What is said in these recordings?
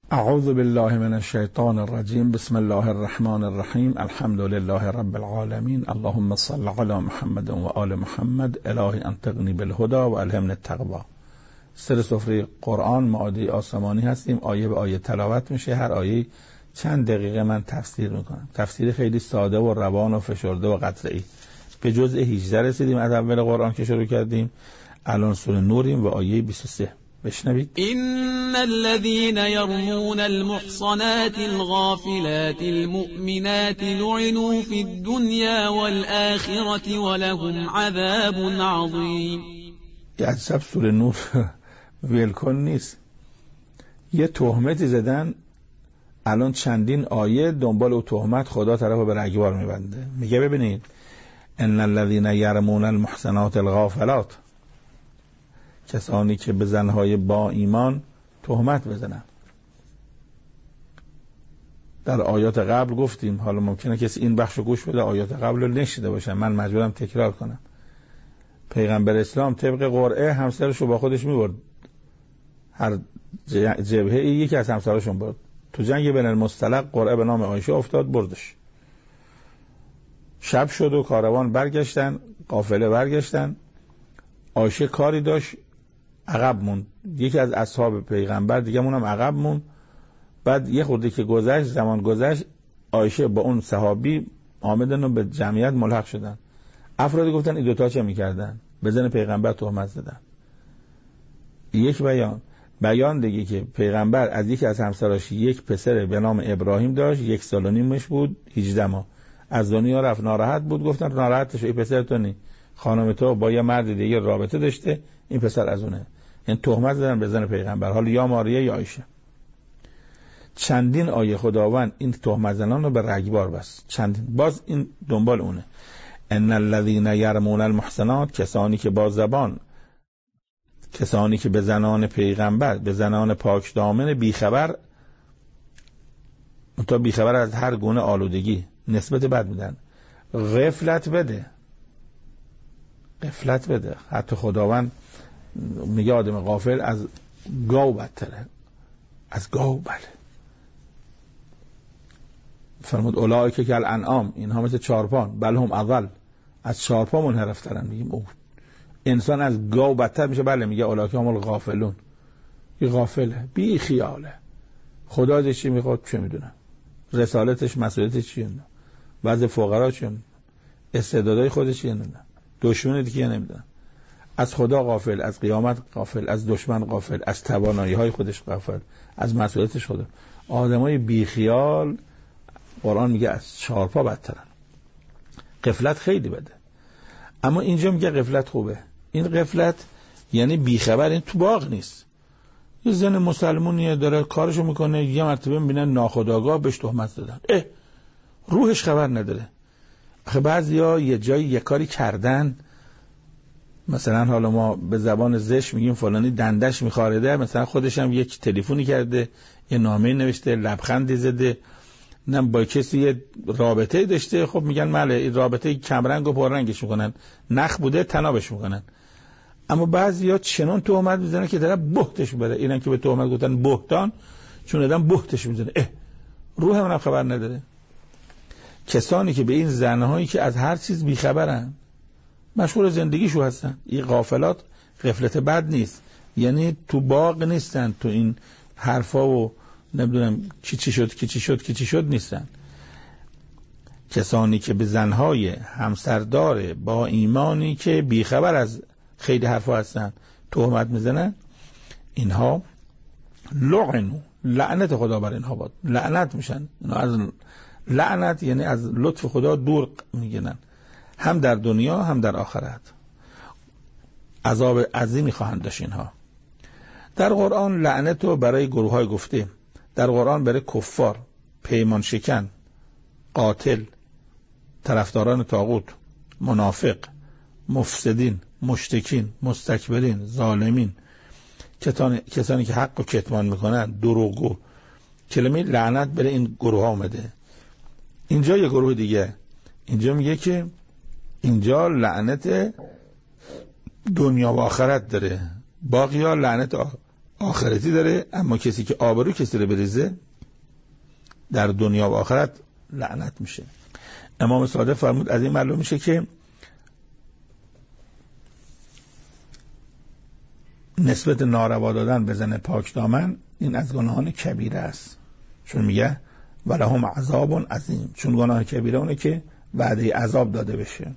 اعوذ بالله من الشیطان الرجیم. بسم الله الرحمن الرحیم. الحمد لله رب العالمین. اللهم صل علی محمد و آل محمد. الهی انطقنی بالهدى و الهمنی التقوی. سر سفره قرآن مائده آسمانی هستیم. آیه به آیه تلاوت میشه. هر آیه چند دقیقه من تفسیر میکنم. تفسیر خیلی ساده و روان و فشرده و قطعی. به جزء 18 رسیدیم از اول قرآن که شروع کردیم. الان سوره نوریم و آیه 23. بشنوید. إن الذين يرمون المحصنات الغافلات المؤمنات لعنوا في الدنيا والآخرة ولهم عذاب عظيم. یه عجب سوره نور ویلکن نیست. یه تهمتی زدن، الان چندین آیه دنبال او تهمت خدا طرف به رگبار میبنده. میگه ببینید ان الذين يرمون المحصنات الغافلات، کسانی که به زنهای با ایمان تهمت بزنن. در آیات قبل گفتیم، حالا ممکنه کسی این بخشو گوش بده آیات قبل رو نشیده باشه، من مجبورم تکرار کنم. پیغمبر اسلام طبق قرعه همسرشو با خودش میبرد. هر جبهه یکی از همسراشون برد. تو جنگ بین المصطلق قرعه به نام عایشه افتاد، بردش. شب شد و کاروان برگشتن، قافله برگشتن. عایشه کاری داشت، عقب موند. یکی از اصحاب پیغمبر دیگه مونم عقب موند. بعد یه خورده که گذشت، زمان گذشت، عایشه با اون صحابی آمدن و به جمعیت ملحق شدن. افرادی گفتن این دوتا چه میکردن؟ به زن پیغمبر تهمت زدن. یک بیان دیگه که پیغمبر از یکی از همسراش یک پسر به نام ابراهیم داشت، 1 سال و نیمش بود، 18 ماه. از دنیا رفت، ناراحت بود. گفتن ناراحت شو، این پسر تو نی، خانم تو با یه مرد دیگه رابطه داشته، این پسر از اونه. این تهمت زدن به زن پیغمبر، حالا یا ماریه یا عایشه. چندین آیه خداوند این تهمت زنان رو به رگبار بست. چندین، باز این دنبال اونه. ان الذين يرمون المحصنات، کسانی که با زبان، کسانی که به زنان پیغمبر، به زنان پاک دامن بیخبر از هر گونه آلودگی نسبت بد میدن. غفلت بده. حتی خداوند میگه آدم غافل از گاو بدتره. از گاو، بله. فرمود اولئک کالانعام، اینها مثل چارپان، بل هم اضل، از چارپا منحرفترن. میگیم او انسان از گاو بدتر میشه. بله، میگه اولئک هم الغافلون. این غافله، بی خیاله. خدا ازش چی میخواد چه میدونم، رسالتش مسئولیتش چیه، وضع فقرا چیه، استعدادهای خودش چیه، دشمن دیگه نمیدونم. از خدا غافل، از قیامت غافل، از دشمن غافل، از توانایی‌های خودش غافل، از مسئولیتش خدا. آدمای بیخیال، قرآن میگه از چارپا بدترن. غفلت خیلی بده. اما اینجا میگه غفلت خوبه. این غفلت یعنی بیخبر، این تو باغ نیست. یه زن مسلمونیه داره کارشو میکنه، یه مرتبه میبینن ناخودآگاه بهش تهمت زدن. روحش خبر نداره. آخه بعضیا یه جایی یه کاری کردن، مثلا حالا ما به زبان زشت میگیم فلانی دندش میخارده، مثلا خودش هم یک تلفنی کرده، یه نامه نوشته، لبخندی زده، نه با کسی یه رابطه داشته، خب میگن ماله این رابطه کمرنگ و پررنگش میکنن، نخ بوده تنابش میکنن. اما بعضیا چنون تهمت میزنن که طرف بهتش بره. اینن که به تهمت گفتن بهتان، چون آدم بهتش میزنه. روح هم خبر نداره. کسانی که به این زنهایی که از هر چیز بیخبرن، مشغول زندگیشو هستن. این غافلات غفلت بد نیست، یعنی تو باغ نیستن، تو این حرفا و نمیدونم کی چی شد نیستن. کسانی که به زنهای همسردار با ایمانی که بیخبر از خیلی حرفا هستن تهمت میزنن، اینها لعنوا، لعنت خدا بر اینها باد، لعنت میشن. اینا از لعنت یعنی از لطف خدا دور میگنن، هم در دنیا هم در آخرت. عذاب عظیمی خواهند داشت اینها. در قرآن لعنت رو برای گروه های گفته. در قرآن برای کفار، پیمان شکن، قاتل، طرفداران طاغوت، منافق، مفسدین، مشتکین، مستکبرین، ظالمین، کسانی که حق و کتمان میکنن، دروغگو، کلمه لعنت برای این گروه ها آمده. اینجا یه گروه دیگه، اینجا میگه که اینجا لعنت دنیا و آخرت داره، باقی ها لعنت آخرتی داره، اما کسی که آبرو کسی رو بریزه در دنیا و آخرت لعنت میشه. امام صادق فرمود از این معلوم میشه که نسبت ناروا دادن به زن پاک دامن این از گناهان کبیره است، چون میگه ولهم عذاب عظیم، چون گناه کبیره اونه که وعده عذاب داده بشه.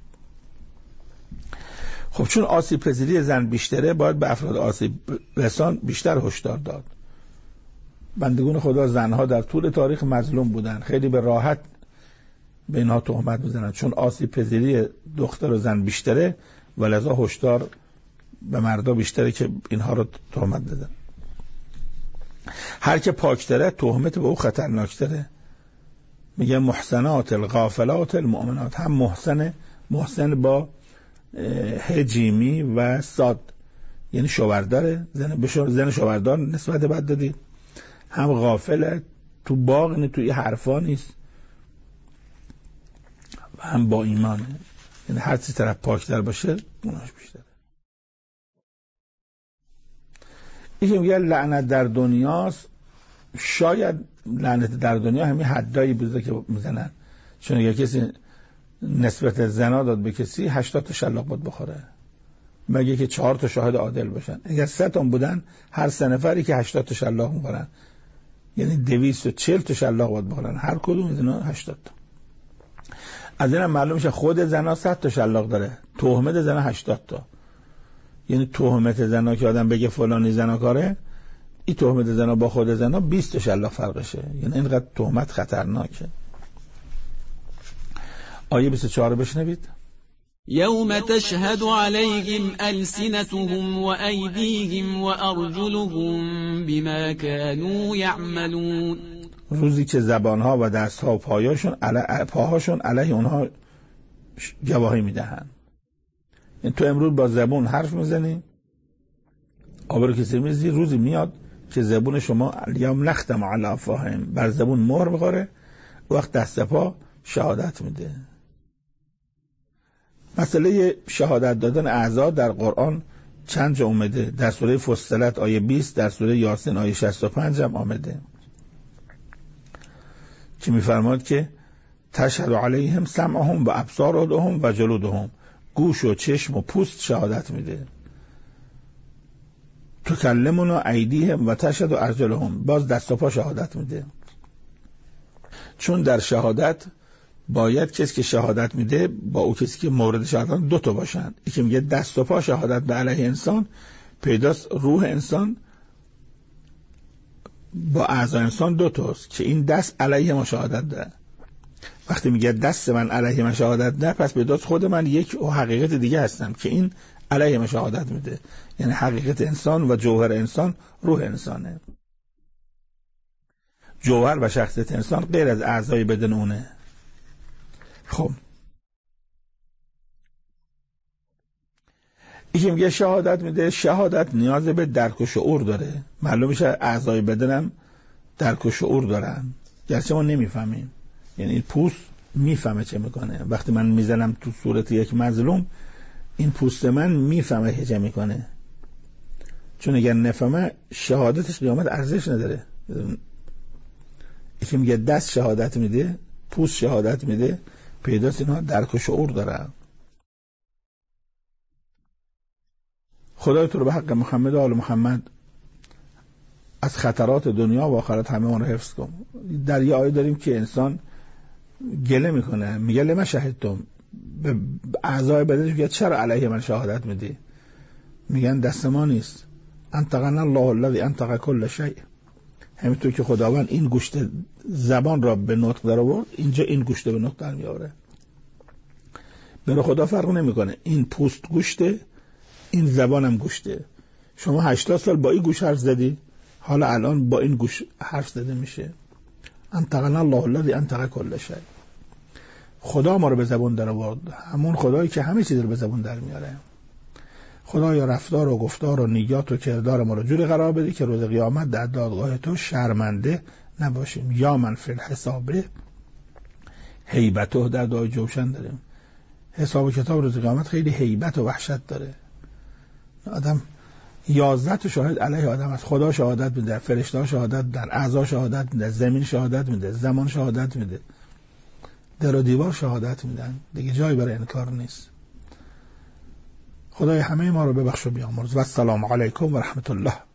خب چون آسیب پذیری زن بیشتره، باید به افراد آسیب رسان بیشتر هشدار داد. بندگان خدا زنها در طول تاریخ مظلوم بودن، خیلی به راحت به اینها تهمت میزنن، چون آسیب پذیری دختر و زن بیشتره و لذا هشدار به مردا بیشتره که اینها رو تهمت بدن. هر که پاکتره تهمت به او خطرناکتره. میگه محسنات الغافلات المؤمنات، هم محسن با هجیمی و صاد، یعنی شوهرداره، زن شوهردار نسبت بد دادید، هم غافله تو باغ توی حرفا نیست و هم با ایمانه، یعنی هر چی طرف پاکتر باشه گناهش بیشتره. این میگه لعنت در دنیاست. شاید لعنت در دنیا همین حدایی بوده که میزنن، چون اگه کسی نسبت زنا داد به کسی 80 تا شلاق باید بخوره، مگه که 4 تا شاهد عادل باشن. اگر 3 تا بودن، هر 3 نفری که 80 تا شلاق میخورن، یعنی 240 تا شلاق باید بخورن، هر کدوم از اینا 80 تا. از اینم معلوم میشه خود زنا 100 تا شلاق داره، تهمت زنا 80 تا. یعنی تهمت زنا که آدم بگه فلانی زناکاره، این تهمت زنا با خود زنا 20 تا شلاق فرقشه، یعنی اینقدر تهمت خطرناکه. آیه 24 بشنوید. یوم تشهد علیهم السنتهم و ایدیهم و ارجلهم بما كانوا یعملون. روزی که زبانها و دستها و پاهاشون علیه اونها گواهی میدهند. این تو امروز با زبون حرف میزنی، آبرو کسی میزی، روزی میاد که زبون شما الیوم نختم علی افواههم، بر زبون مهر میخوره، وقت دست پا شهادت میده. مسئله شهادت دادن اعضا در قرآن چند جا اومده. در سوره فصلت آیه 20، در سوره یاسین آیه 65 هم آمده که میفرماد که تشهد علیهم سمعهم و ابصارهم و جلودهم، گوش و چشم و پوست شهادت میده. تکلمنا ایدیهم و تشهد ارجلهم، باز دست و پا شهادت میده. چون در شهادت باید کسی که شهادت میده با او کسی که مورد شهادت 2 تا باشن. یکی میگه دست و پا شهادت به علیه انسان، پیداست روح انسان با اعضای انسان 2 تاست که این دست علیه ما شهادت ده. وقتی میگه دست من علیه من شهادت ده، پس پیداست خود من یک حقیقت دیگه هستم که این علیه من شهادت میده، یعنی حقیقت انسان و جوهر انسان روح انسانه. جوهر و شخصیت انسان غیر از اعضای بدن اونه. خب یکی میگه شهادت میده. شهادت نیاز به درک و شعور داره. معلوم میشه اعضای بدنم درک و شعور دارن، گرچه ما نمیفهمیم. یعنی این پوست میفهمه چه میکنه. وقتی من میزنم تو صورت یک مظلوم، این پوست من میفهمه چه میکنه، چون اگر نفهمه شهادتش قیامت ارزش نداره. یکی میگه دست شهادت میده، پوست شهادت میده، پیداست اینها درک و شعور دارن. خدای تو رو به حق محمد و آل محمد از خطرات دنیا و آخرت همه ما رو حفظ کن. در یه آیه داریم که انسان گله میکنه، میگه لما شهدتم، به اعضای بدنش میگه چرا علیه من شهادت میدی؟ میگن دست ما نیست. انطقنا الله الذی انطق کل شیء. همینطور که خداوند این گوشت زبان را به نطق در آورد، اینجا این گوشت به نطق در میاره. برای خدا فرق نمیکنه، این پوست گوشته، این زبانم گوشته. شما 80 سال با این گوش حرف زدی، حالا الان با این گوش حرف زده میشه. انطقنا الله الذی انطق کل شیء. خدا ما رو به زبان در آورد، همون خدایی که همه چیز رو به زبان در میاره. خدایا رفتار و گفتار و نیات و کردار ما رو جوری قرار بده که روز قیامت در دادگاه تو شرمنده نباشیم. یا من فی الحساب هیبته، در دعای جوشن داریم. حساب و کتاب روز قیامت خیلی هیبت و وحشت داره. آدم 11 تا شاهد علیه آدم است. خدا شهادت میده، فرشته شهادت میدن، اعضا شهادت میده، زمین شهادت میده، زمان شهادت میده، در و دیوار شهادت میدن. دیگه جایی برای انکار نیست. خدای همه ما رو ببخش و بیامرز. و السلام علیکم و رحمت الله.